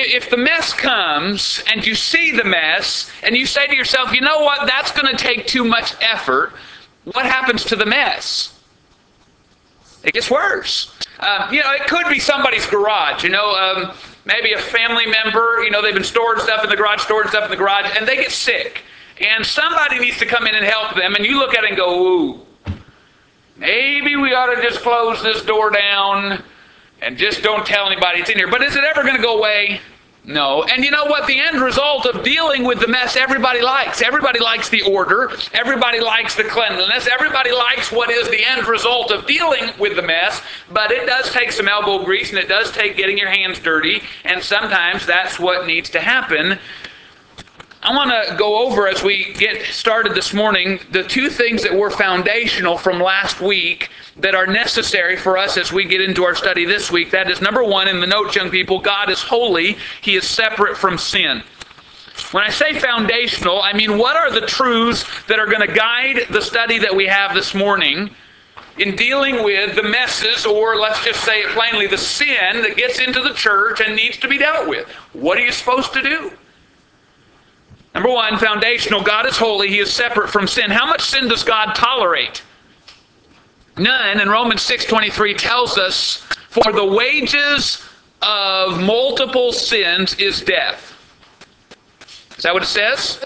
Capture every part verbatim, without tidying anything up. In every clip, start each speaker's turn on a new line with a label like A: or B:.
A: if the mess comes and you see the mess and you say to yourself, you know what, that's going to take too much effort, what happens to the mess? It gets worse. Um, you know, it could be somebody's garage, you know, um, maybe a family member, you know, they've been storing stuff in the garage, storing stuff in the garage, and they get sick. And somebody needs to come in and help them, and you look at it and go, ooh, maybe we ought to just close this door down and just don't tell anybody it's in here. But is it ever going to go away? No. And you know what? The end result of dealing with the mess everybody likes. Everybody likes the order. Everybody likes the cleanliness. Everybody likes what is the end result of dealing with the mess. But it does take some elbow grease, and it does take getting your hands dirty. And sometimes that's what needs to happen. I want to go over, as we get started this morning, the two things that were foundational from last week that are necessary for us as we get into our study this week. That is, number one, in the notes, young people, God is holy. He is separate from sin. When I say foundational, I mean, what are the truths that are going to guide the study that we have this morning in dealing with the messes, or let's just say it plainly, the sin that gets into the church and needs to be dealt with? What are you supposed to do? Number one, foundational, God is holy. He is separate from sin. How much sin does God tolerate? None. And Romans six twenty-three tells us, for the wages of multiple sins is death. Is that what it says?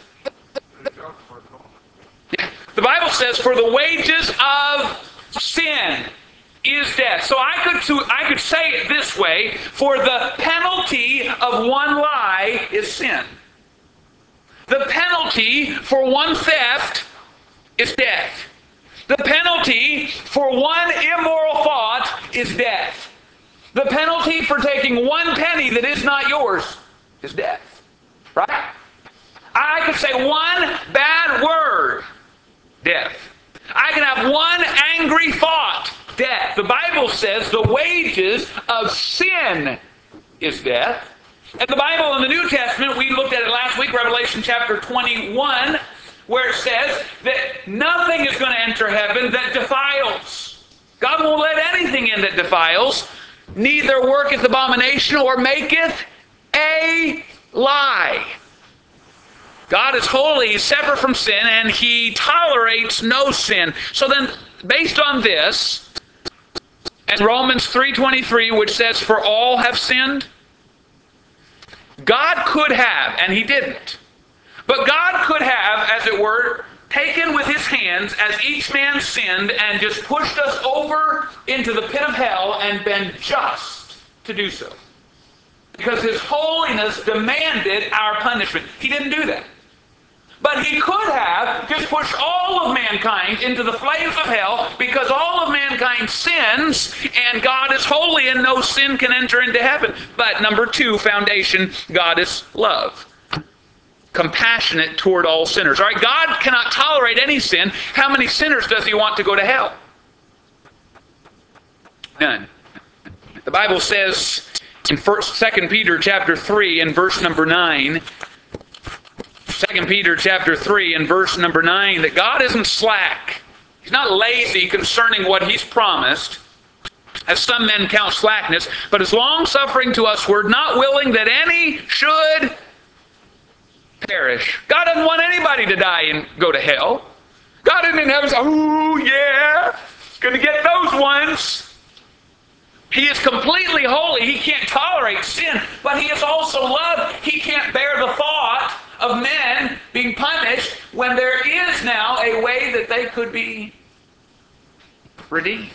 A: Yeah. The Bible says, for the wages of sin is death. So I could, I could say it this way, for the penalty of one lie is sin. The penalty for one theft is death. The penalty for one immoral thought is death. The penalty for taking one penny that is not yours is death. Right? I could say one bad word, death. I can have one angry thought, death. The Bible says the wages of sin is death. And the Bible in the New Testament, we looked at it last week, Revelation chapter twenty-one, where it says that nothing is going to enter heaven that defiles. God won't let anything in that defiles. Neither worketh abomination or maketh a lie. God is holy, He's separate from sin, and He tolerates no sin. So then, based on this, and Romans three twenty-three, which says, for all have sinned, God could have, and He didn't, but God could have, as it were, taken with His hands as each man sinned and just pushed us over into the pit of hell and been just to do so. Because His holiness demanded our punishment. He didn't do that. But He could have just pushed all of mankind into the flames of hell because all of mankind sins and God is holy and no sin can enter into heaven. But number two, foundation, God is love. Compassionate toward all sinners. All right, God cannot tolerate any sin. How many sinners does He want to go to hell? None. The Bible says in First, Second Peter chapter three and verse number nine, Second Peter chapter three and verse number nine, that God isn't slack. He's not lazy concerning what He's promised, as some men count slackness, but is long-suffering to usward, not willing that any should perish. God doesn't want anybody to die and go to hell. God isn't in heaven saying, oh yeah, going to get those ones. He is completely holy. He can't tolerate sin, but He is also love. He can't bear the thought of men being punished when there is now a way that they could be redeemed.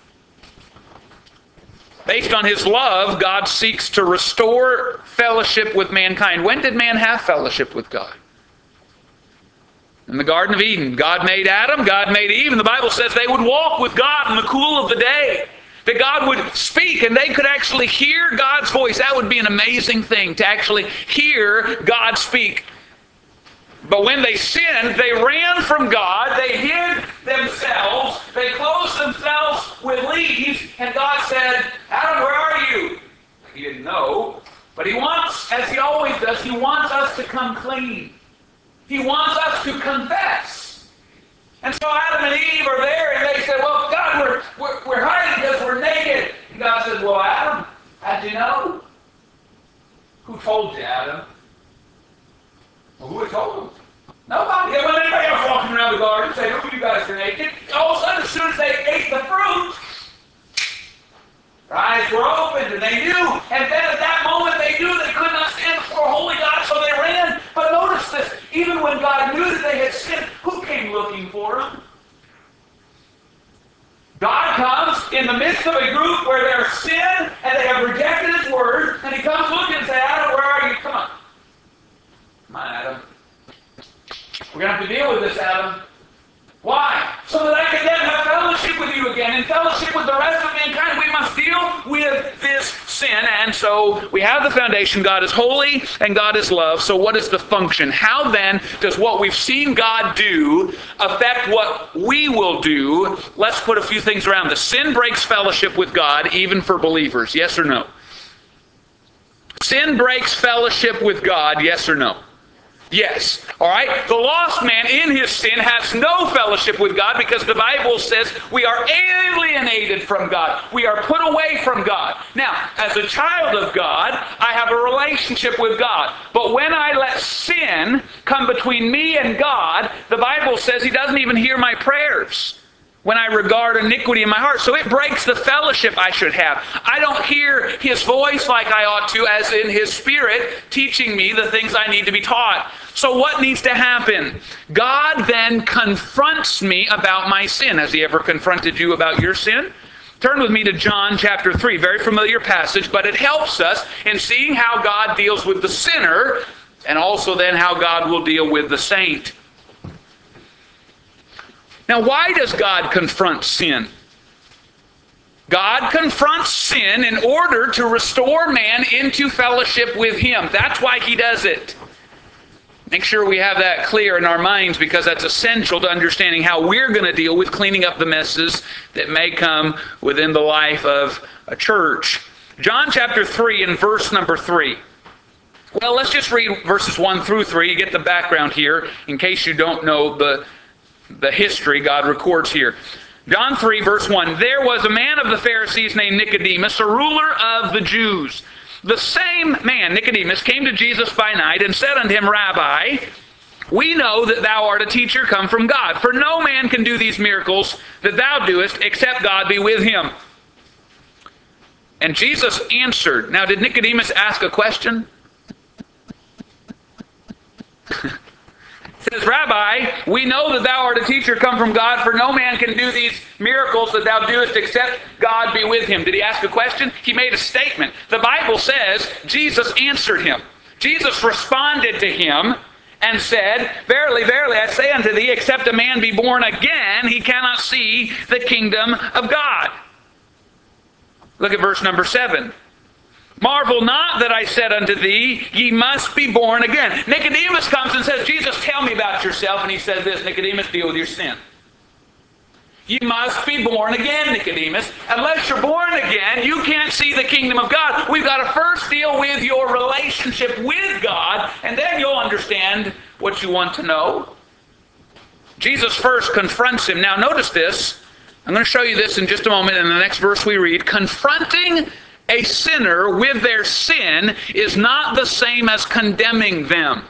A: Based on His love, God seeks to restore fellowship with mankind. When did man have fellowship with God? In the Garden of Eden. God made Adam, God made Eve, and the Bible says they would walk with God in the cool of the day. That God would speak and they could actually hear God's voice. That would be an amazing thing, to actually hear God speak. But when they sinned, they ran from God, they hid themselves, they clothed themselves with leaves, and God said, Adam, where are you? He didn't know, but He wants, as He always does, He wants us to come clean. He wants us to confess. And so Adam and Eve are there, and they said, well, God, we're, we're, we're hiding because we're naked. And God says, well, Adam, how'd you know? Who told you, Adam? Well, who had told them? Nobody. There wasn't anybody else walking around the garden saying, oh, you guys are naked. All of a sudden, as soon as they ate the fruit, their eyes were opened and they knew. And then at that moment, they knew they could not stand before a holy God, so they ran. But notice this. Even when God knew that they had sinned, who came looking for them? God comes in the midst of a group where there's sin and they have rejected His word, and He comes looking and says, Adam, where are you? Come on. Come on, Adam. We're going to have to deal with this, Adam. Why? So that I can then have fellowship with you again, and fellowship with the rest of mankind. We must deal with this sin. And so we have the foundation. God is holy and God is love. So what is the function? How then does what we've seen God do affect what we will do? Let's put a few things around this. Sin breaks fellowship with God, even for believers. Yes or no? Sin breaks fellowship with God. Yes or no? Yes. All right? The lost man in his sin has no fellowship with God because the Bible says we are alienated from God. We are put away from God. Now, as a child of God, I have a relationship with God. But when I let sin come between me and God, the Bible says He doesn't even hear my prayers when I regard iniquity in my heart. So it breaks the fellowship I should have. I don't hear His voice like I ought to, as in His Spirit teaching me the things I need to be taught. So what needs to happen? God then confronts me about my sin. Has He ever confronted you about your sin? Turn with me to John chapter three. Very familiar passage, but it helps us in seeing how God deals with the sinner and also then how God will deal with the saint. Now, why does God confront sin? God confronts sin in order to restore man into fellowship with Him. That's why He does it. Make sure we have that clear in our minds, because that's essential to understanding how we're going to deal with cleaning up the messes that may come within the life of a church. John chapter three and verse number three. Well, let's just read verses one through three. You get the background here in case you don't know the The history God records here. John three, verse one. There was a man of the Pharisees named Nicodemus, a ruler of the Jews. The same man, Nicodemus, came to Jesus by night and said unto Him, Rabbi, we know that Thou art a teacher come from God. For no man can do these miracles that Thou doest, except God be with him. And Jesus answered. Now, did Nicodemus ask a question? Says, Rabbi, we know that Thou art a teacher come from God, for no man can do these miracles that Thou doest except God be with him. Did he ask a question? He made a statement. The Bible says Jesus answered him. Jesus responded to him and said, Verily, verily, I say unto thee, except a man be born again, he cannot see the kingdom of God. Look at verse number seven. Marvel not that I said unto thee, ye must be born again. Nicodemus comes and says, Jesus, tell me about yourself. And he says this, Nicodemus, deal with your sin. You must be born again, Nicodemus. Unless you're born again, you can't see the kingdom of God. We've got to first deal with your relationship with God, and then you'll understand what you want to know. Jesus first confronts him. Now notice this. I'm going to show you this in just a moment in the next verse we read. Confronting a sinner with their sin is not the same as condemning them.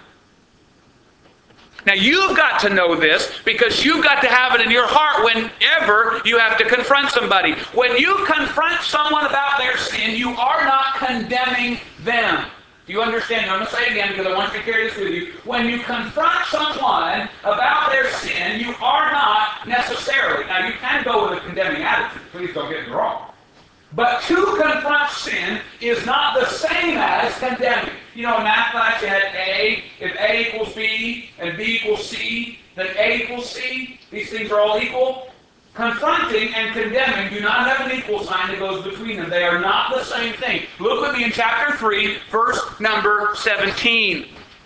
A: Now you've got to know this, because you've got to have it in your heart whenever you have to confront somebody. When you confront someone about their sin, you are not condemning them. Do you understand? I'm going to say it again because I want you to carry this with you. When you confront someone about their sin, you are not necessarily, now you can go with a condemning attitude, please don't get me wrong. But to confront sin is not the same as condemning. You know, in math class you had A. If A equals B and B equals C, then A equals C. These things are all equal. Confronting and condemning do not have an equal sign that goes between them. They are not the same thing. Look with me in chapter three, verse number seventeen.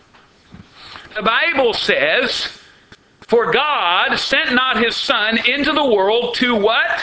A: The Bible says, For God sent not His Son into the world to what?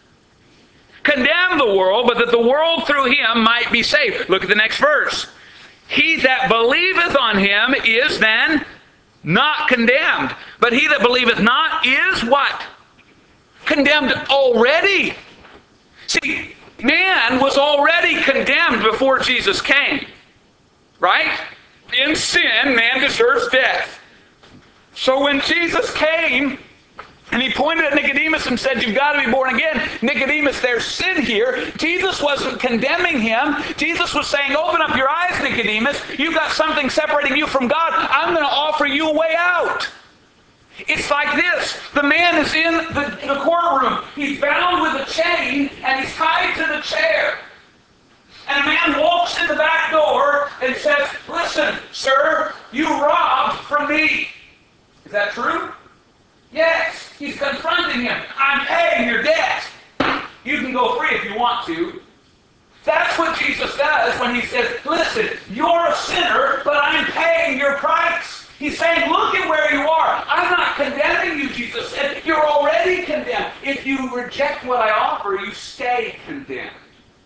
A: Condemn the world, but that the world through Him might be saved. Look at the next verse. He that believeth on Him is then not condemned. But he that believeth not is what? Condemned already. See, man was already condemned before Jesus came. Right? In sin, man deserves death. So when Jesus came, and he pointed at Nicodemus and said, you've got to be born again. Nicodemus, there's sin here. Jesus wasn't condemning him. Jesus was saying, open up your eyes, Nicodemus. You've got something separating you from God. I'm going to offer you a way out. It's like this. The man is in the, the courtroom. He's bound with a chain, and he's tied to the chair. And a man walks in the back door and says, listen, sir, you robbed from me. Is that true? Yes. He's confronting him. I'm paying your debt. You can go free if you want to. That's what Jesus does when he says, listen, you're a sinner, but I'm paying your price. He's saying, look at where you are. I'm not condemning you, Jesus said. You're already condemned. If you reject what I offer, you stay condemned.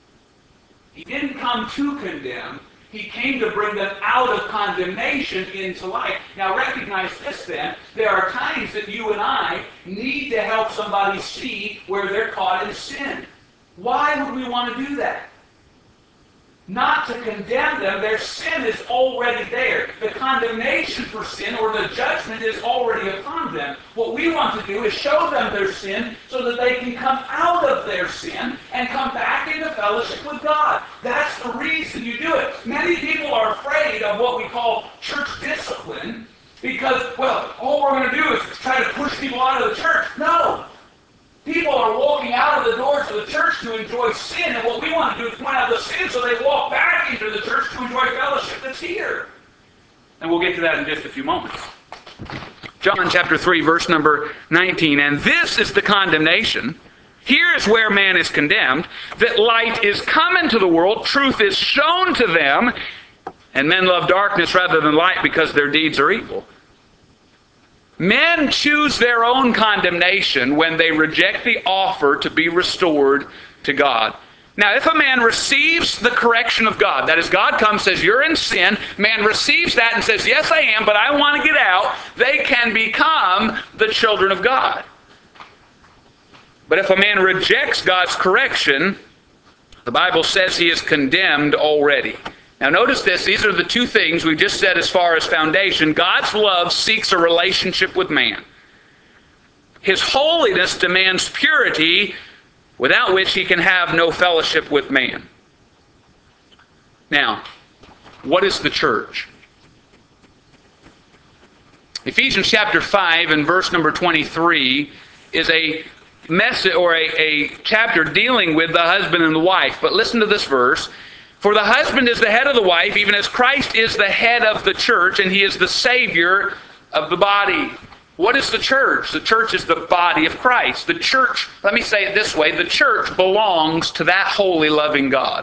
A: He didn't come to condemn. He came to bring them out of condemnation into life. Now recognize this then. There are times that you and I need to help somebody see where they're caught in sin. Why would we want to do that? Not to condemn them. Their sin is already there. The condemnation for sin or the judgment is already upon them. What we want to do is show them their sin so that they can come out of their sin and come back into fellowship with God. That's the reason you do it. Many people are afraid of what we call church discipline because, well, all we're going to do is try to push people out of the church. No. People are walking out of the doors of the church to enjoy sin, and what we want to do is point out the sin so they walk back into the church to enjoy fellowship that's here. And we'll get to that in just a few moments. John chapter three, verse number nineteen. And this is the condemnation. Here is where man is condemned, that light is come into the world, truth is shown to them, and men love darkness rather than light because their deeds are evil. Men choose their own condemnation when they reject the offer to be restored to God. Now, if a man receives the correction of God, that is, God comes, says, you're in sin, man receives that and says, yes, I am, but I want to get out, they can become the children of God. But if a man rejects God's correction, the Bible says he is condemned already. Now notice this, these are the two things we just said as far as foundation. God's love seeks a relationship with man. His holiness demands purity, without which he can have no fellowship with man. Now, what is the church? Ephesians chapter five and verse number twenty-three is a message or a, a chapter dealing with the husband and the wife. But listen to this verse. For the husband is the head of the wife, even as Christ is the head of the church, and he is the Savior of the body. What is the church? The church is the body of Christ. The church, let me say it this way, the church belongs to that holy, loving God.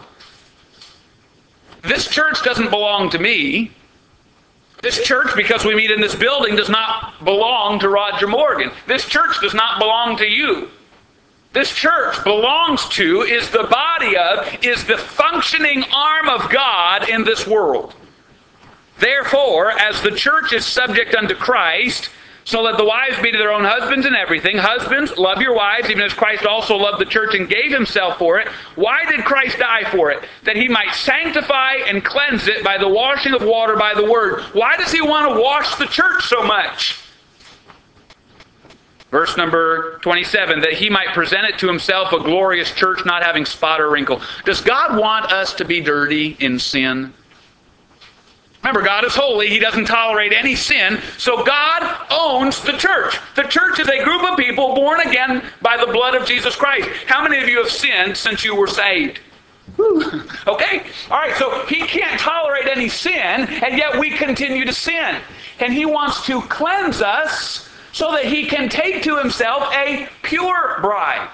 A: This church doesn't belong to me. This church, because we meet in this building, does not belong to Roger Morgan. This church does not belong to you. This church belongs to, is the body of, is the functioning arm of God in this world. Therefore, as the church is subject unto Christ, so let the wives be to their own husbands in everything. Husbands, love your wives, even as Christ also loved the church and gave himself for it. Why did Christ die for it? That he might sanctify and cleanse it by the washing of water by the word. Why does he want to wash the church so much? Verse number twenty-seven, that he might present it to himself a glorious church, not having spot or wrinkle. Does God want us to be dirty in sin? Remember, God is holy. He doesn't tolerate any sin. So God owns the church. The church is a group of people born again by the blood of Jesus Christ. How many of you have sinned since you were saved? Whew. Okay? All right, so he can't tolerate any sin, and yet we continue to sin. And he wants to cleanse us so that he can take to himself a pure bride.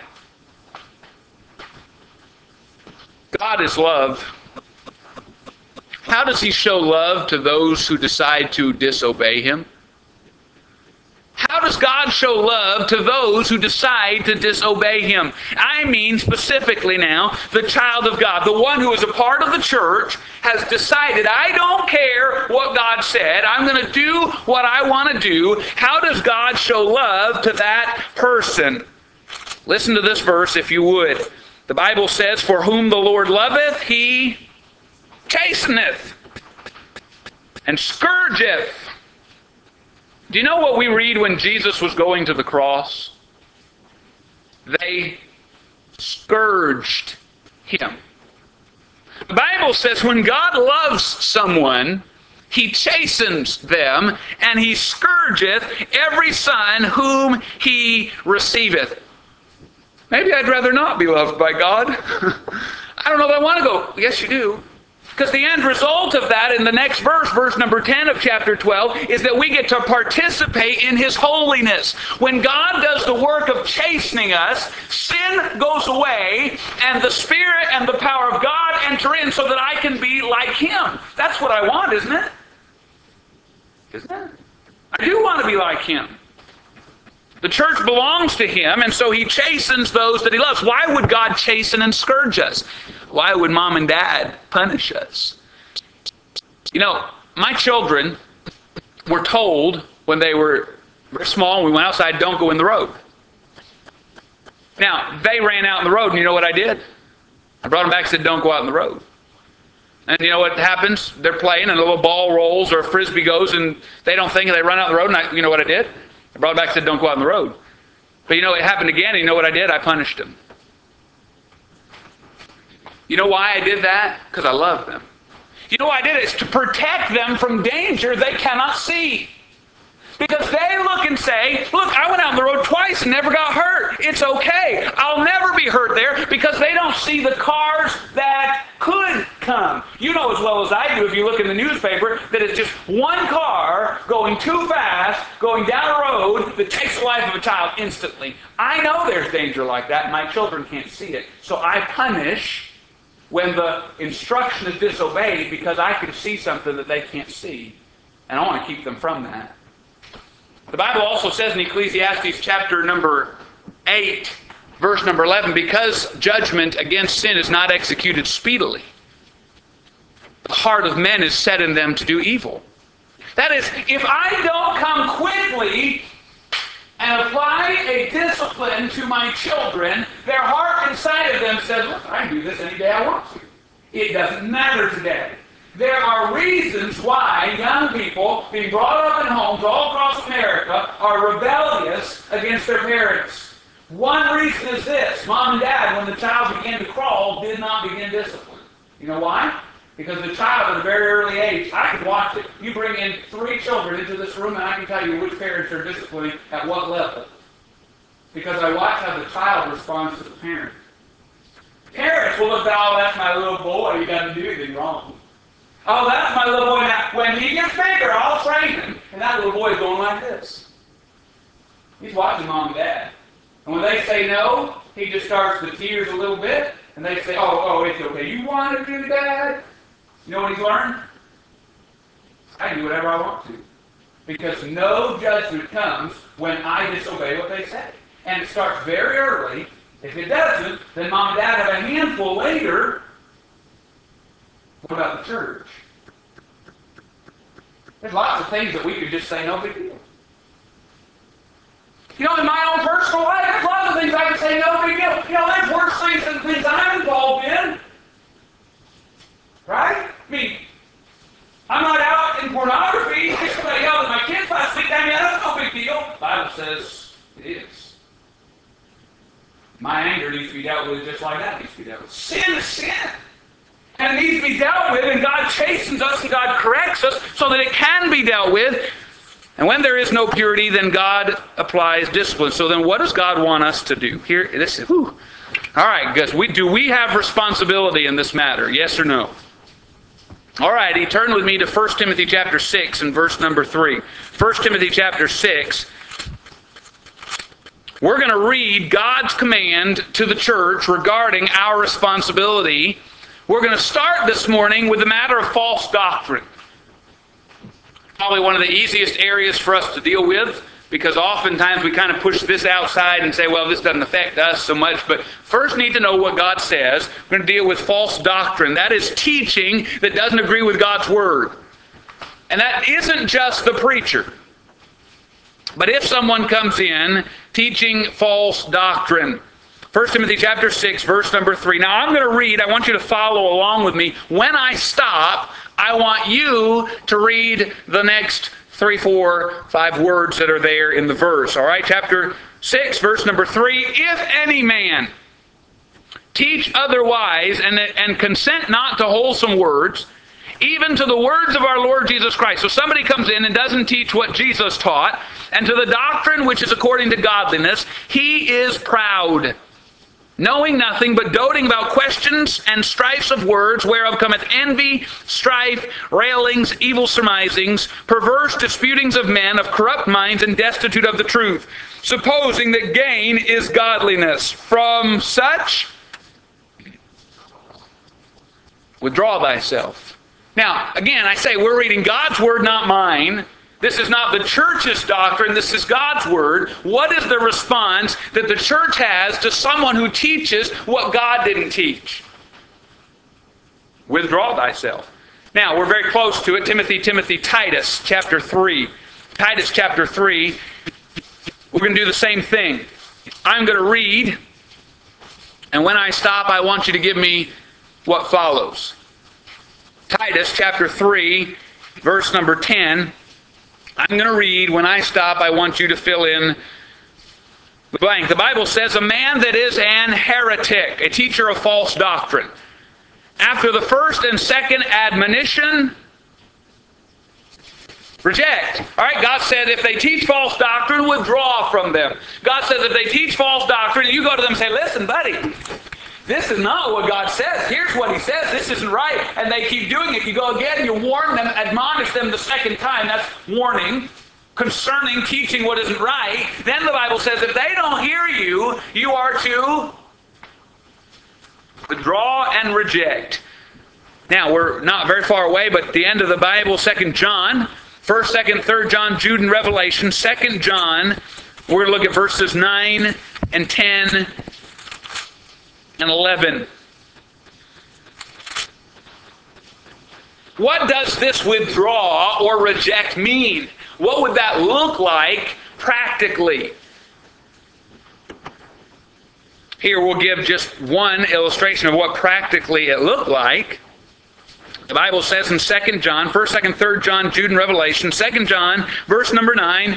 A: God is love. How does he show love to those who decide to disobey him? How does God show love to those who decide to disobey him? I mean specifically now, the child of God, the one who is a part of the church, has decided, I don't care what God said, I'm going to do what I want to do. How does God show love to that person? Listen to this verse if you would. The Bible says, for whom the Lord loveth, he chasteneth. and scourgeth. Do you know what we read when Jesus was going to the cross? They scourged him. The Bible says when God loves someone, he chastens them, and he scourgeth every son whom he receiveth. Maybe I'd rather not be loved by God. I don't know that I want to go. Yes, you do. Because the end result of that in the next verse, verse number ten of chapter twelve, is that we get to participate in his holiness. When God does the work of chastening us, sin goes away, and the Spirit and the power of God enter in so that I can be like him. That's what I want, isn't it? Isn't it? I do want to be like him. The church belongs to him, and so he chastens those that he loves. Why would God chasten and scourge us? Why would mom and dad punish us? You know, my children were told when they were very small, we went outside, don't go in the road. Now, they ran out in the road, and you know what I did? I brought them back and said, don't go out in the road. And you know what happens? They're playing, and a little ball rolls or a frisbee goes, and they don't think, and they run out in the road, and I, you know what I did? I brought him back and said, don't go out on the road. But you know, it happened again, and you know what I did? I punished him. You know why I did that? Because I love them. You know why I did it? It's to protect them from danger they cannot see. Because they look and say, look, I went out on the road twice and never got hurt. It's okay. I'll never be hurt there, because they don't see the cars that could come. You know as well as I do, if you look in the newspaper, that it's just one car going too fast, going down a road that takes the life of a child instantly. I know there's danger like that. My children can't see it. So I punish when the instruction is disobeyed, because I can see something that they can't see. And I want to keep them from that. The Bible also says in Ecclesiastes chapter number eight, verse number eleven, because judgment against sin is not executed speedily, the heart of men is set in them to do evil. That is, if I don't come quickly and apply a discipline to my children, their heart inside of them says, look, I can do this any day I want to. It doesn't matter today. There are reasons why young people being brought up in homes all across America are rebellious against their parents. One reason is this. Mom and dad, when the child began to crawl, did not begin discipline. You know why? Because the child at a very early age, I can watch it. You bring in three children into this room and I can tell you which parents are disciplining at what level. Because I watch how the child responds to the parent. Parents will look at, oh, that's my little boy, he doesn't do anything wrong. Oh, that's my little boy. Now, when he gets bigger, I'll train him. And that little boy is going like this. He's watching mom and dad. And when they say no, he just starts to tears a little bit. And they say, oh, oh, it's okay. You want to do that? You know what he's learned? I can do whatever I want to. Because no judgment comes when I disobey what they say. And it starts very early. If it doesn't, then mom and dad have a handful later. What about the church? There's lots of things that we could just say, no big deal. You know, in my own personal life, there's lots of things I could say, no big deal. You know, there's worse things than things I'm involved in. Right? I mean, I'm not out in pornography. Somebody yelled at my kids last week. I mean, that's no big deal. The Bible says it is. My anger needs to be dealt with just like that needs to be dealt with. Sin is sin. And it needs to be dealt with, and God chastens us and God corrects us so that it can be dealt with. And when there is no purity, then God applies discipline. So then what does God want us to do? Here, this is, whew. All right, guys, we, do we have responsibility in this matter? Yes or no? All right, he turned with me to First Timothy chapter six and verse number three. First Timothy chapter six. We're going to read God's command to the church regarding our responsibility. We're going to start this morning with the matter of false doctrine. Probably one of the easiest areas for us to deal with, because oftentimes we kind of push this outside and say, well, this doesn't affect us so much. But first need to know what God says. We're going to deal with false doctrine. That is teaching that doesn't agree with God's word. And that isn't just the preacher. But if someone comes in teaching false doctrine, First Timothy chapter six, verse number three. Now I'm going to read. I want you to follow along with me. When I stop, I want you to read the next three, four, five words that are there in the verse. All right, chapter six, verse number three. If any man teach otherwise and, and consent not to wholesome words, even to the words of our Lord Jesus Christ. So somebody comes in and doesn't teach what Jesus taught, and to the doctrine which is according to godliness, he is proud, knowing nothing, but doting about questions and strifes of words, whereof cometh envy, strife, railings, evil surmisings, perverse disputings of men, of corrupt minds, and destitute of the truth, supposing that gain is godliness. From such, withdraw thyself. Now, again, I say we're reading God's word, not mine. This is not the church's doctrine. This is God's word. What is the response that the church has to someone who teaches what God didn't teach? Withdraw thyself. Now, we're very close to it. Timothy, Timothy, Titus, chapter three. Titus, chapter three. We're going to do the same thing. I'm going to read, and when I stop, I want you to give me what follows. Titus, chapter three, verse number ten. I'm going to read. When I stop, I want you to fill in the blank. The Bible says, a man that is an heretic, a teacher of false doctrine, after the first and second admonition, reject. All right, God said if they teach false doctrine, withdraw from them. God says if they teach false doctrine, you go to them and say, listen, buddy, this is not what God says. Here's what he says. This isn't right. And they keep doing it. You go again, you warn them, admonish them the second time. That's warning concerning teaching what isn't right. Then the Bible says if they don't hear you, you are to withdraw and reject. Now, we're not very far away, but at the end of the Bible, Second John, First, Second, Third John, Jude, and Revelation, Second John, we're going to look at verses nine and ten and eleven. What does this withdraw or reject mean? What would that look like practically? Here we'll give just one illustration of what practically it looked like. The Bible says in Second John, First, Second, Third John, Jude, and Revelation, Second John, verse number nine.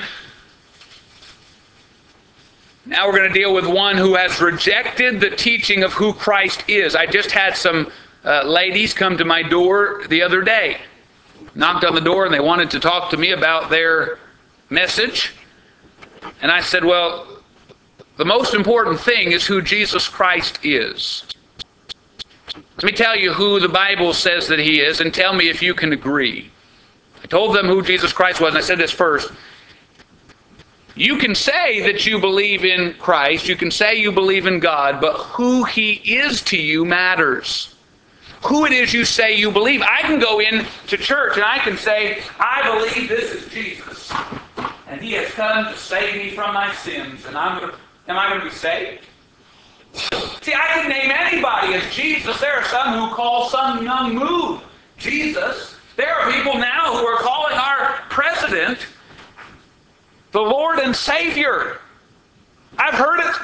A: Now we're going to deal with one who has rejected the teaching of who Christ is. I just had some uh, ladies come to my door the other day. Knocked on the door and they wanted to talk to me about their message. And I said, well, the most important thing is who Jesus Christ is. Let me tell you who the Bible says that he is and tell me if you can agree. I told them who Jesus Christ was, and I said this first. You can say that you believe in Christ, you can say you believe in God, but who he is to you matters. Who it is you say you believe. I can go in to church and I can say, I believe this is Jesus, and he has come to save me from my sins, and I'm going to, am I going to be saved? See, I can name anybody as Jesus. There are some who call some young move Jesus. There are people now who are calling our president the Lord and Savior. I've heard it.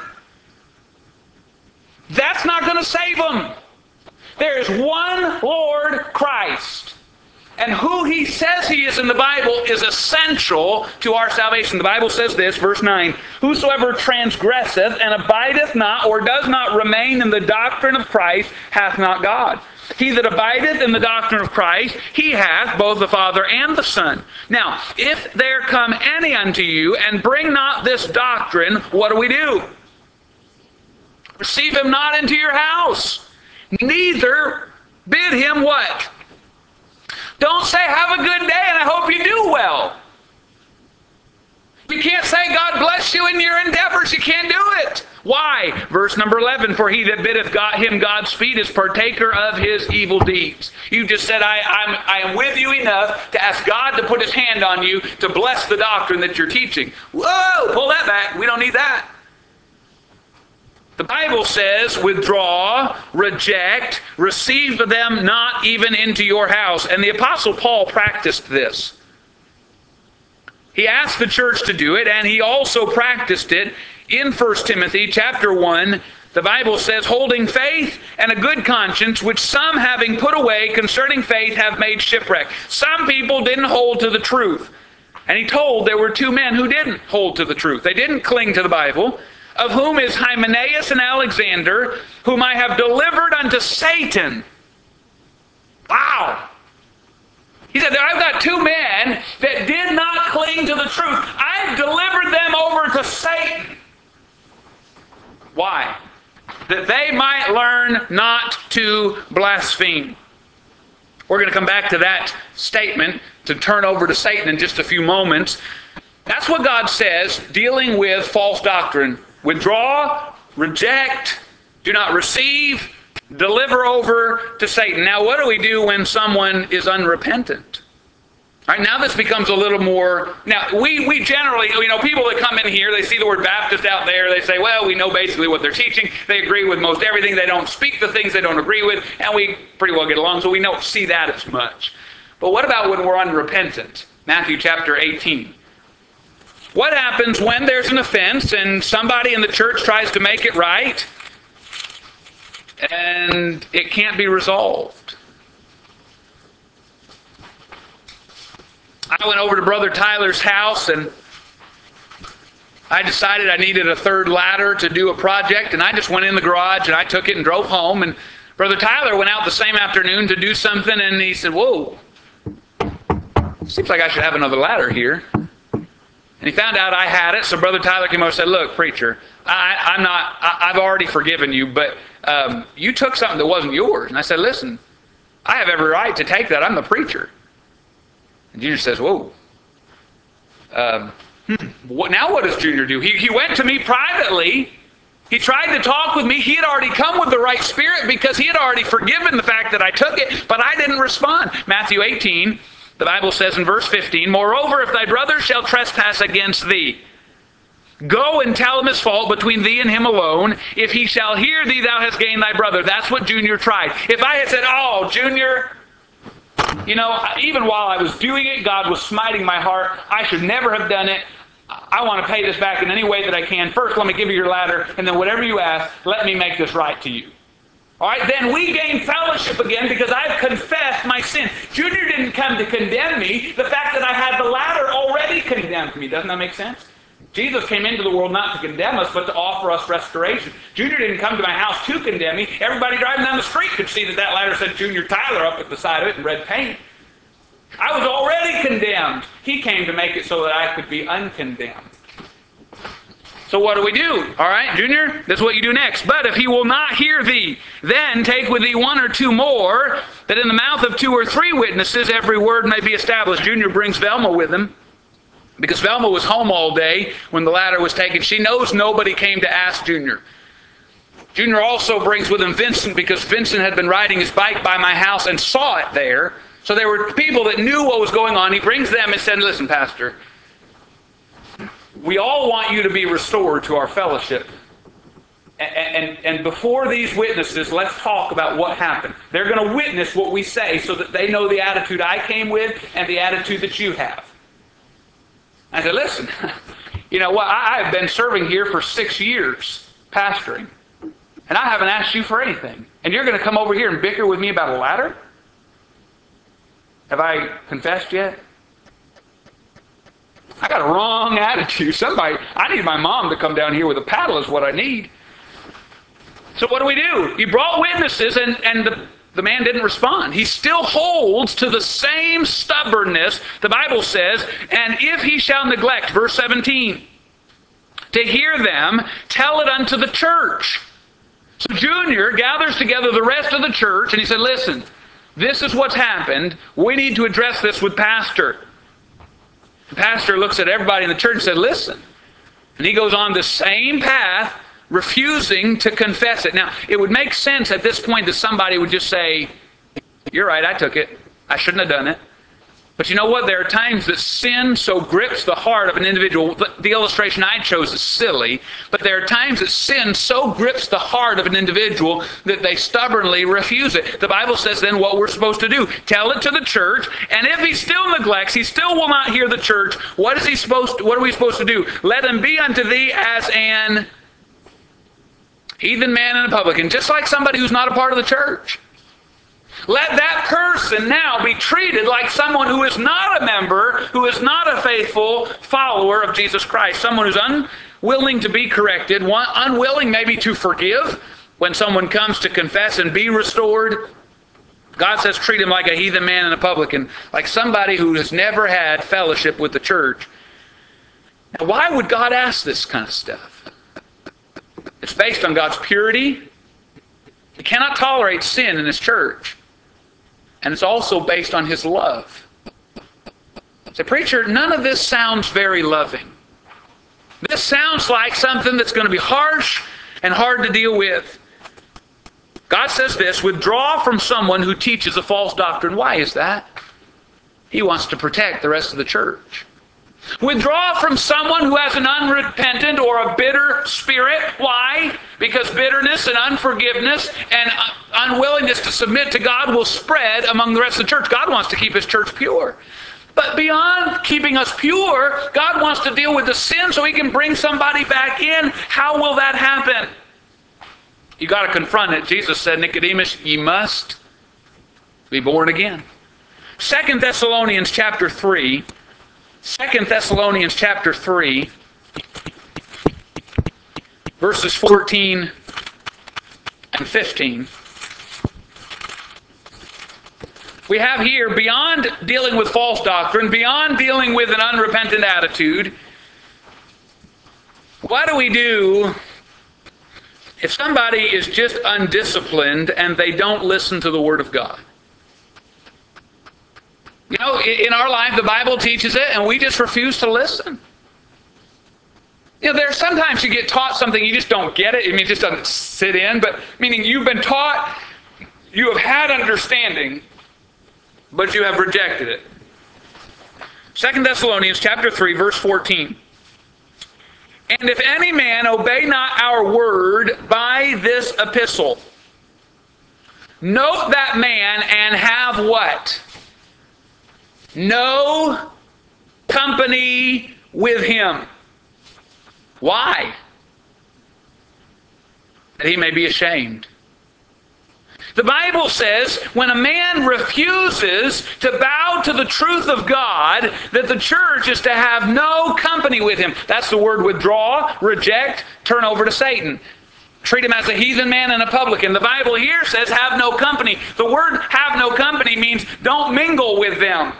A: That's not going to save them. There is one Lord Christ. And who he says he is in the Bible is essential to our salvation. The Bible says this, verse nine, whosoever transgresseth and abideth not or does not remain in the doctrine of Christ hath not God. He that abideth in the doctrine of Christ, he hath both the Father and the Son. Now, if there come any unto you and bring not this doctrine, what do we do? Receive him not into your house. Neither bid him what? Don't say, have a good day and I hope you do well. You can't say, God bless you in your endeavors. You can't do it. Why? Verse number eleven, for he that biddeth God, him Godspeed is partaker of his evil deeds. You just said, I, I'm, I am with you enough to ask God to put his hand on you to bless the doctrine that you're teaching. Whoa, pull that back. We don't need that. The Bible says, withdraw, reject, receive them not even into your house. And the Apostle Paul practiced this. He asked the church to do it, and he also practiced it in First Timothy chapter one, The Bible says, holding faith and a good conscience, which some having put away concerning faith have made shipwreck. Some people didn't hold to the truth. And he told there were two men who didn't hold to the truth. They didn't cling to the Bible, of whom is Hymenaeus and Alexander, whom I have delivered unto Satan. Wow. He said, I've got two men that did not cling to the truth. I've delivered them over to Satan. Why? That they might learn not to blaspheme. We're going to come back to that statement to turn over to Satan in just a few moments. That's what God says dealing with false doctrine. Withdraw, reject, do not receive, deliver over to Satan. Now, what do we do when someone is unrepentant? All right, now this becomes a little more... Now, we, we generally, you know, people that come in here, they see the word Baptist out there, they say, well, we know basically what they're teaching. They agree with most everything. They don't speak the things they don't agree with, and we pretty well get along, so we don't see that as much. But what about when we're unrepentant? Matthew chapter eighteen. What happens when there's an offense and somebody in the church tries to make it right and it can't be resolved? I went over to Brother Tyler's house and I decided I needed a third ladder to do a project, and I just went in the garage and I took it and drove home. And Brother Tyler went out the same afternoon to do something, and he said, whoa, seems like I should have another ladder here. And he found out I had it, so Brother Tyler came over and said, look, preacher, I, I'm not, I, I've already forgiven you, but um, you took something that wasn't yours. And I said, listen, I have every right to take that. I'm the preacher. And Junior says, whoa. Um, hmm, what, now what does Junior do? He, he went to me privately. He tried to talk with me. He had already come with the right spirit because he had already forgiven the fact that I took it, but I didn't respond. Matthew eighteen. The Bible says in verse fifteen, moreover, if thy brother shall trespass against thee, go and tell him his fault between thee and him alone. If he shall hear thee, thou hast gained thy brother. That's what Junior tried. If I had said, oh, Junior, you know, even while I was doing it, God was smiting my heart. I should never have done it. I want to pay this back in any way that I can. First, let me give you your ladder, and then whatever you ask, let me make this right to you. All right, then we gain fellowship again because I've confessed my sin. Junior didn't come to condemn me. The fact that I had the ladder already condemned me. Doesn't that make sense? Jesus came into the world not to condemn us, but to offer us restoration. Junior didn't come to my house to condemn me. Everybody driving down the street could see that that ladder said Junior Tyler up at the side of it in red paint. I was already condemned. He came to make it so that I could be uncondemned. So what do we do? All right, Junior, this is what you do next. But if he will not hear thee, then take with thee one or two more, that in the mouth of two or three witnesses every word may be established. Junior brings Velma with him, because Velma was home all day when the ladder was taken. She knows nobody came to ask Junior. Junior also brings with him Vincent, because Vincent had been riding his bike by my house and saw it there. So there were people that knew what was going on. He brings them and said, listen, Pastor, we all want you to be restored to our fellowship. And, and, and before these witnesses, let's talk about what happened. They're going to witness what we say so that they know the attitude I came with and the attitude that you have. I said, listen, you know what? I, I've been serving here for six years, pastoring, and I haven't asked you for anything. And you're going to come over here and bicker with me about a ladder? Have I confessed yet? I got a wrong attitude. Somebody, I need my mom to come down here with a paddle is what I need. So what do we do? He brought witnesses, and, and the, the man didn't respond. He still holds to the same stubbornness, the Bible says, and if he shall neglect, verse seventeen, to hear them, tell it unto the church. So Junior gathers together the rest of the church, and he said, listen, this is what's happened. We need to address this with Pastor. The pastor looks at everybody in the church and said, listen. And he goes on the same path, refusing to confess it. Now, it would make sense at this point that somebody would just say, you're right, I took it. I shouldn't have done it. But you know what? There are times that sin so grips the heart of an individual. The illustration I chose is silly, but there are times that sin so grips the heart of an individual that they stubbornly refuse it. The Bible says then what we're supposed to do. Tell it to the church, and if he still neglects, he still will not hear the church. What is he supposed to, what are we supposed to do? Let him be unto thee as an Heathen man and a publican, just like somebody who's not a part of the church. Let that person now be treated like someone who is not a member, who is not a faithful follower of Jesus Christ. Someone who's unwilling to be corrected, one, unwilling maybe to forgive when someone comes to confess and be restored. God says treat him like a heathen man and a publican, like somebody who has never had fellowship with the church. Now, why would God ask this kind of stuff? It's based on God's purity. He cannot tolerate sin in His church. And it's also based on His love. Say, preacher, none of this sounds very loving. This sounds like something that's going to be harsh and hard to deal with. God says this, withdraw from someone who teaches a false doctrine. Why is that? He wants to protect the rest of the church. Withdraw from someone who has an unrepentant or a bitter spirit. Why? Because bitterness and unforgiveness and unwillingness to submit to God will spread among the rest of the church. God wants to keep His church pure. But beyond keeping us pure, God wants to deal with the sin so He can bring somebody back in. How will that happen? You got to confront it. Jesus said, Nicodemus, ye must be born again. Second Thessalonians chapter three. Second Thessalonians chapter three, verses fourteen and fifteen. We have here, beyond dealing with false doctrine, beyond dealing with an unrepentant attitude, what do we do if somebody is just undisciplined and they don't listen to the Word of God? You know, in our life, the Bible teaches it, and we just refuse to listen. You know, there's sometimes you get taught something, you just don't get it. I mean, it just doesn't sit in, but meaning you've been taught, you have had understanding, but you have rejected it. Second Thessalonians chapter three, verse fourteen. And if any man obey not our word by this epistle, note that man and have what? No company with him. Why? That he may be ashamed. The Bible says when a man refuses to bow to the truth of God, that the church is to have no company with him. That's the word withdraw, reject, turn over to Satan. Treat him as a heathen man and a publican. The Bible here says have no company. The word have no company means don't mingle with them.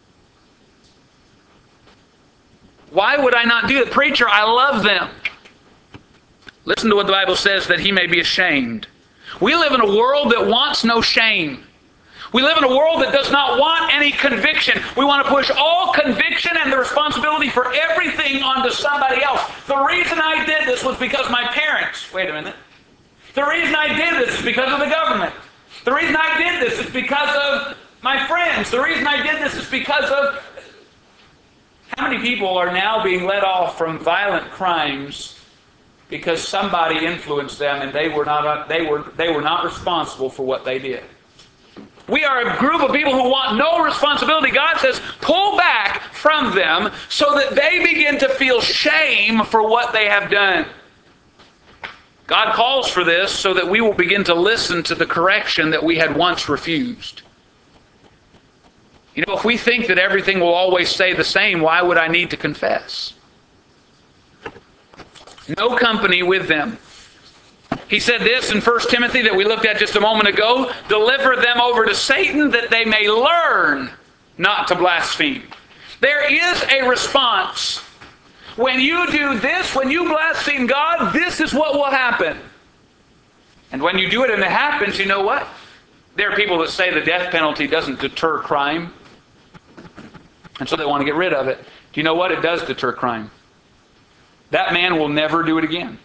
A: Why would I not do it? Preacher, I love them. Listen to what the Bible says, that he may be ashamed. We live in a world that wants no shame. We live in a world that does not want any conviction. We want to push all conviction and the responsibility for everything onto somebody else. The reason I did this was because my parents, wait a minute. The reason I did this is because of the government. The reason I did this is because of my friends. The reason I did this is because of... How many people are now being let off from violent crimes because somebody influenced them and they were not, they were, they were not responsible for what they did? We are a group of people who want no responsibility. God says, pull back from them so that they begin to feel shame for what they have done. God calls for this so that we will begin to listen to the correction that we had once refused. You know, if we think that everything will always stay the same, why would I need to confess? No company with them. He said this in First Timothy that we looked at just a moment ago, deliver them over to Satan that they may learn not to blaspheme. There is a response. When you do this, when you blaspheme God, this is what will happen. And when you do it and it happens, you know what? There are people that say the death penalty doesn't deter crime. And so they want to get rid of it. Do you know what? It does deter crime. That man will never do it again.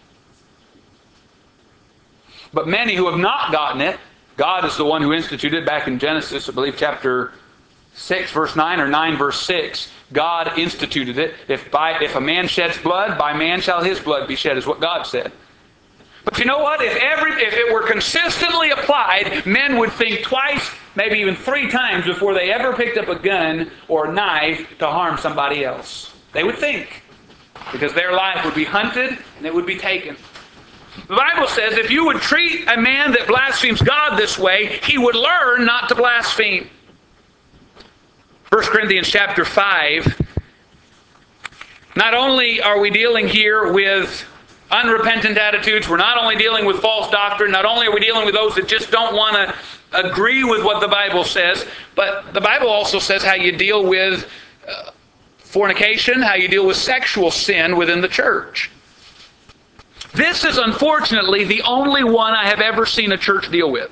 A: But many who have not gotten it, God is the one who instituted back in Genesis, I believe chapter six, verse nine, or nine, verse six. God instituted it. If, by, if a man sheds blood, by man shall his blood be shed, is what God said. But you know what? If, every, if it were consistently applied, men would think twice, maybe even three times before they ever picked up a gun or a knife to harm somebody else. They would think. Because their life would be hunted and it would be taken. The Bible says if you would treat a man that blasphemes God this way, he would learn not to blaspheme. First Corinthians chapter five, not only are we dealing here with unrepentant attitudes, we're not only dealing with false doctrine, not only are we dealing with those that just don't want to agree with what the Bible says, but the Bible also says how you deal with uh, fornication, how you deal with sexual sin within the church. This is unfortunately the only one I have ever seen a church deal with.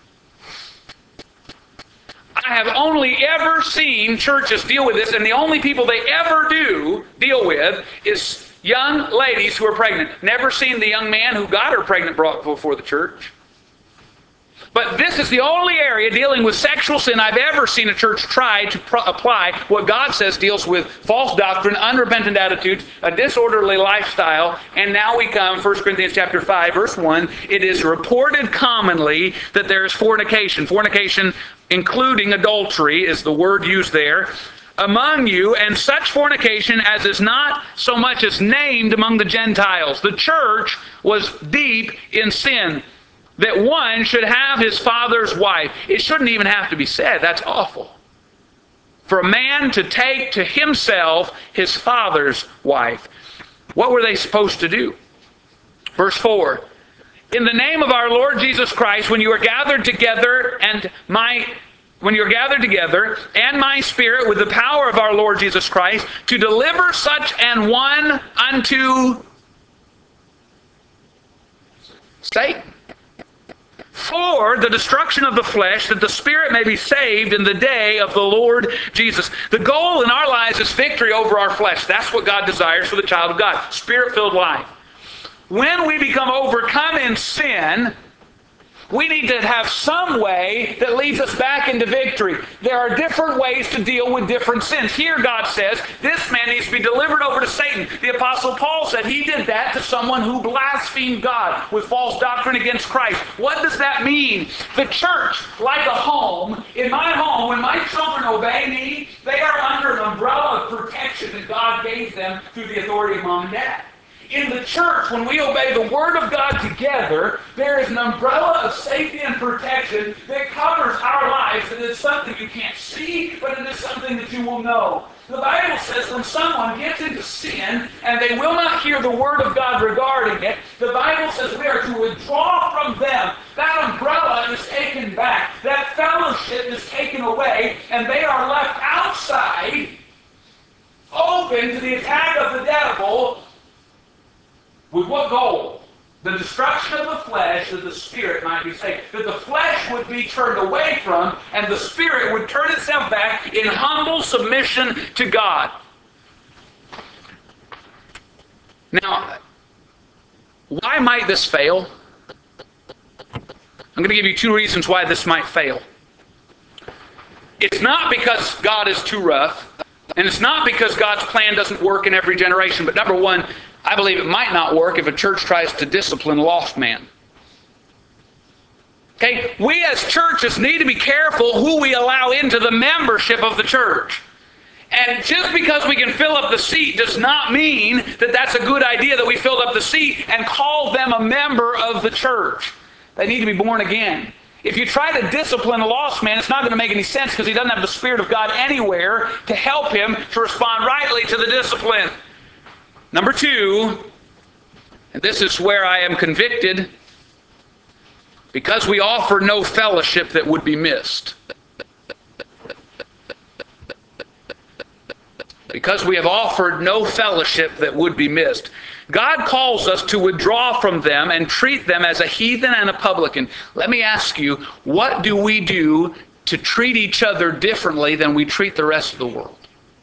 A: I have only ever seen churches deal with this, and the only people they ever do deal with is young ladies who are pregnant. Never seen the young man who got her pregnant brought before the church. But this is the only area dealing with sexual sin I've ever seen a church try to pro- apply what God says deals with false doctrine, unrepentant attitudes, a disorderly lifestyle. And now we come, First Corinthians chapter five, verse one. It is reported commonly that there is fornication. Fornication, including adultery, is the word used there, among you, and such fornication as is not so much as named among the Gentiles. The church was deep in sin. That one should have his father's wife. It shouldn't even have to be said. That's awful. For a man to take to himself his father's wife. What were they supposed to do? Verse four. In the name of our Lord Jesus Christ, when you are gathered together, and my when you're gathered together, and my spirit with the power of our Lord Jesus Christ, to deliver such an one unto Satan, for the destruction of the flesh, that the spirit may be saved in the day of the Lord Jesus. The goal in our lives is victory over our flesh. That's what God desires for the child of God. Spirit-filled life. When we become overcome in sin, we need to have some way that leads us back into victory. There are different ways to deal with different sins. Here God says, this man needs to be delivered over to Satan. The Apostle Paul said he did that to someone who blasphemed God with false doctrine against Christ. What does that mean? The church, like a home, in my home, when my children obey me, they are under an umbrella of protection that God gave them through the authority of mom and dad. In the church, when we obey the Word of God together, there is an umbrella of safety and protection that covers our lives. It is something you can't see, but it is something that you will know. The Bible says when someone gets into sin and they will not hear the Word of God regarding it, the Bible says we are to withdraw from them. That umbrella is taken back. That fellowship is taken away, and they are left outside, open to the attack of the devil. With what goal? The destruction of the flesh, that the spirit might be saved. That the flesh would be turned away from, and the spirit would turn itself back in humble submission to God. Now, why might this fail? I'm going to give you two reasons why this might fail. It's not because God is too rough, and it's not because God's plan doesn't work in every generation. But number one, I believe it might not work if a church tries to discipline a lost man. Okay, we as churches need to be careful who we allow into the membership of the church. And just because we can fill up the seat does not mean that that's a good idea that we filled up the seat and call them a member of the church. They need to be born again. If you try to discipline a lost man, it's not going to make any sense because he doesn't have the Spirit of God anywhere to help him to respond rightly to the discipline. Number two, and this is where I am convicted, because we offer no fellowship that would be missed. Because we have offered no fellowship that would be missed. God calls us to withdraw from them and treat them as a heathen and a publican. Let me ask you, what do we do to treat each other differently than we treat the rest of the world?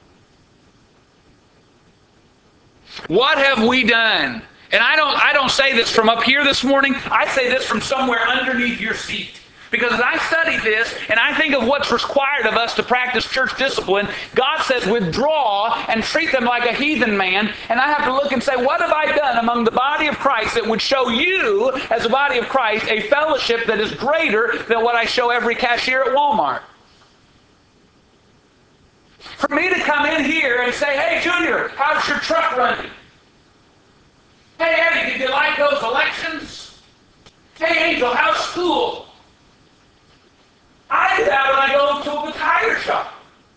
A: What have we done? And I don't, I don't say this from up here this morning. I say this from somewhere underneath your seat. Because as I study this and I think of what's required of us to practice church discipline, God says withdraw and treat them like a heathen man. And I have to look and say, what have I done among the body of Christ that would show you, as a body of Christ, a fellowship that is greater than what I show every cashier at Walmart? For me to come in here and say, hey, Junior, how's your truck running? Hey, Eddie, did you like those elections? Angel, how's school? I do that when I go to the tire shop.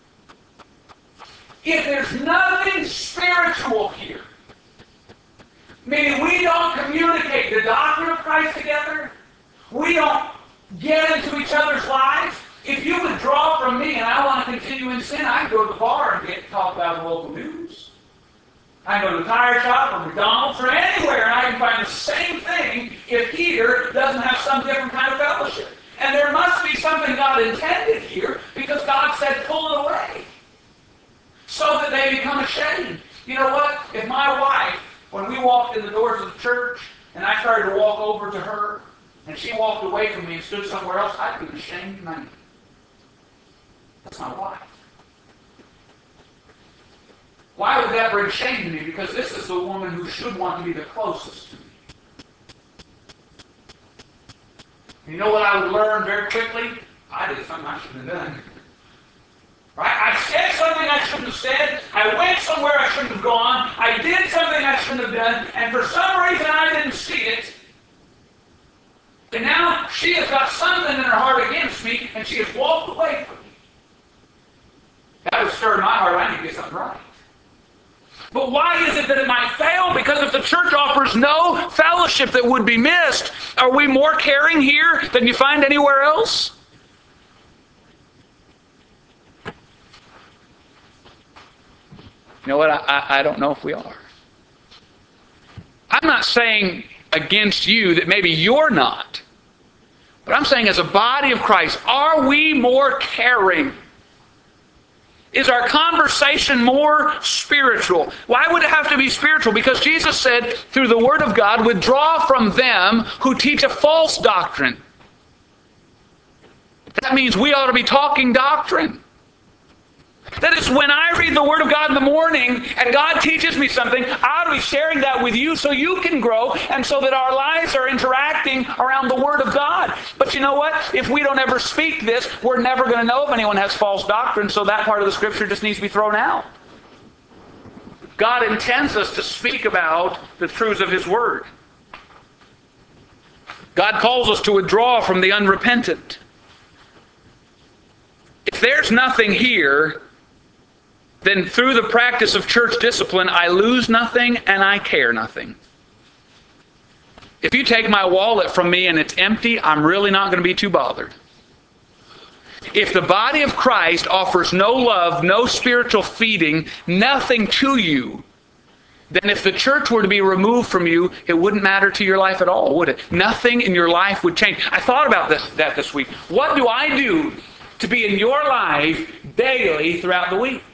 A: If there's nothing spiritual here, meaning we don't communicate the doctrine of Christ together, we don't get into each other's lives. If you withdraw from me and I want to continue in sin, I can go to the bar and get to talk about the local news. I can go to the tire shop or McDonald's or anywhere and I can find the same thing if here doesn't have some different kind of fellowship. And there must be something God intended here because God said pull it away so that they become ashamed. You know what? If my wife, when we walked in the doors of the church and I started to walk over to her and she walked away from me and stood somewhere else, I'd be ashamed of me. That's my wife. Why would that bring shame to me? Because this is the woman who should want to be the closest to me. You know what I would learn very quickly? I did something I shouldn't have done. Right? I said something I shouldn't have said. I went somewhere I shouldn't have gone. I did something I shouldn't have done. And for some reason I didn't see it. And now she has got something in her heart against me, and she has walked away from me. That would stir in my heart. I need to get something right. But why is it that it might fail? Because if the church offers no fellowship that would be missed, are we more caring here than you find anywhere else? You know what? I, I, I don't know if we are. I'm not saying against you that maybe you're not. But I'm saying as a body of Christ, are we more caring? Is our conversation more spiritual? Why would it have to be spiritual? Because Jesus said through the Word of God, withdraw from them who teach a false doctrine. That means we ought to be talking doctrine. That is, when I read the Word of God in the morning and God teaches me something, I ought to be sharing that with you so you can grow and so that our lives are interacting around the Word of God. But you know what? If we don't ever speak this, we're never going to know if anyone has false doctrine, so that part of the Scripture just needs to be thrown out. God intends us to speak about the truths of His Word. God calls us to withdraw from the unrepentant. If there's nothing here, then through the practice of church discipline, I lose nothing and I care nothing. If you take my wallet from me and it's empty, I'm really not going to be too bothered. If the body of Christ offers no love, no spiritual feeding, nothing to you, then if the church were to be removed from you, it wouldn't matter to your life at all, would it? Nothing in your life would change. I thought about this, that this week. What do I do to be in your life daily throughout the week?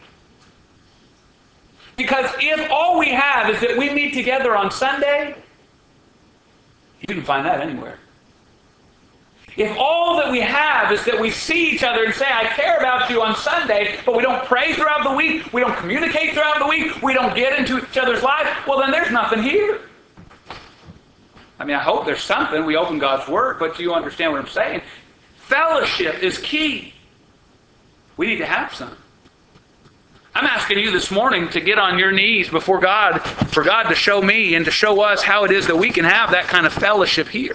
A: Because if all we have is that we meet together on Sunday, you can find that anywhere. If all that we have is that we see each other and say, I care about you on Sunday, but we don't pray throughout the week, we don't communicate throughout the week, we don't get into each other's lives, well then there's nothing here. I mean, I hope there's something. We open God's Word, but you understand what I'm saying. Fellowship is key. We need to have some. I'm asking you this morning to get on your knees before God, for God to show me and to show us how it is that we can have that kind of fellowship here.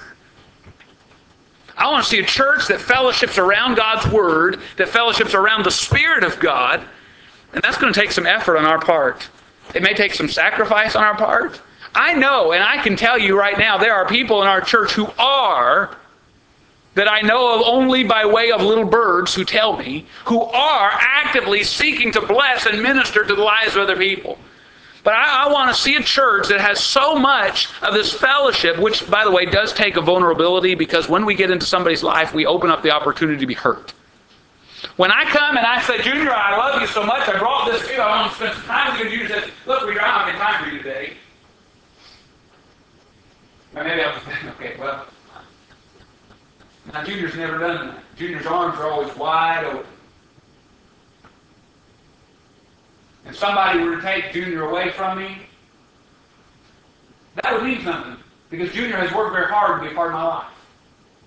A: I want to see a church that fellowships around God's Word, that fellowships around the Spirit of God, and that's going to take some effort on our part. It may take some sacrifice on our part. I know, and I can tell you right now, there are people in our church who are, that I know of only by way of little birds who tell me, who are actively seeking to bless and minister to the lives of other people. But I, I want to see a church that has so much of this fellowship, which, by the way, does take a vulnerability, because when we get into somebody's life, we open up the opportunity to be hurt. When I come and I say, Junior, I love you so much, I brought this to you, I want to spend some time with you. Junior says, look, we don't have any time for you today. Or maybe I'll just think, okay, well, now, Junior's never done that. Junior's arms are always wide open. If somebody were to take Junior away from me, that would mean something. Because Junior has worked very hard to be a part of my life.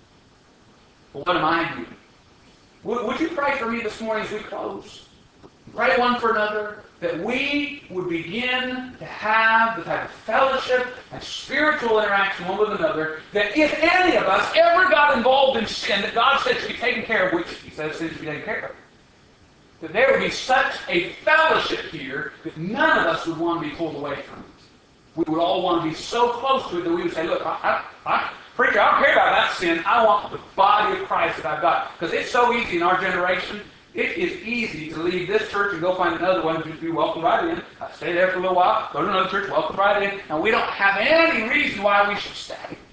A: But what am I doing? Would, would you pray for me this morning as we close? pray one for another, that we would begin to have the type of fellowship and spiritual interaction one with another, that if any of us ever got involved in sin that God said should be taken care of, which He says sin should be taken care of, that there would be such a fellowship here that none of us would want to be pulled away from it. We would all want to be so close to it that we would say, look, I, I, I, preacher, I don't care about that sin. I want the body of Christ that I've got. Because it's so easy in our generation. It is easy to leave this church and go find another one and just be welcomed right in. I stay there for a little while, go to another church, welcome right in, and we don't have any reason why we should stay.